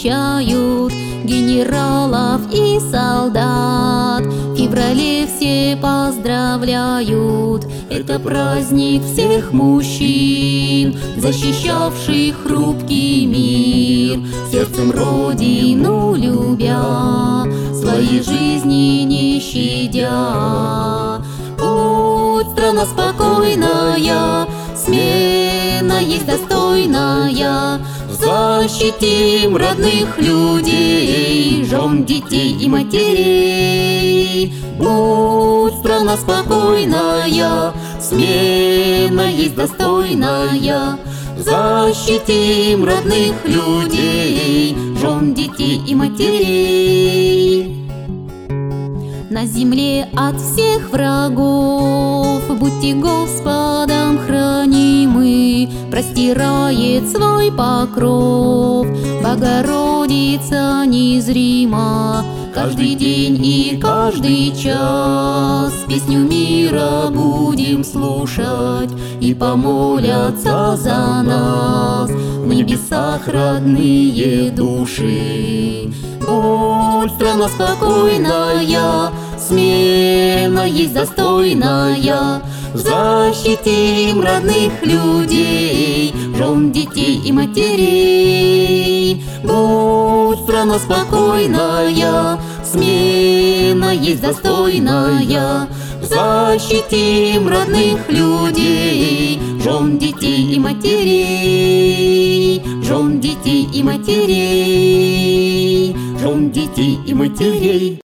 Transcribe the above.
встречают генералов и солдат. В феврале все поздравляют, это праздник всех мужчин, защищавших хрупкий мир, сердцем родину любя, своей жизни не щадя. Пусть страна спокойная, смена есть достойная, защитим родных людей, жен, детей и матерей. Будь страна спокойная, смена есть достойная, защитим родных людей, жен, детей и матерей. На земле от всех врагов будьте Господом хранимы, простирает свой покров Богородица незрима. Каждый день и каждый час песню мира будем слушать, и помолятся за нас в небесах родные души. Будь страна спокойная, смена есть достойная, защитим родных людей, жен, детей и матерей. Будь страна спокойная, смена есть достойная, защитим родных людей, жен, детей и матерей, жен, детей и матерей, жен, детей и матерей.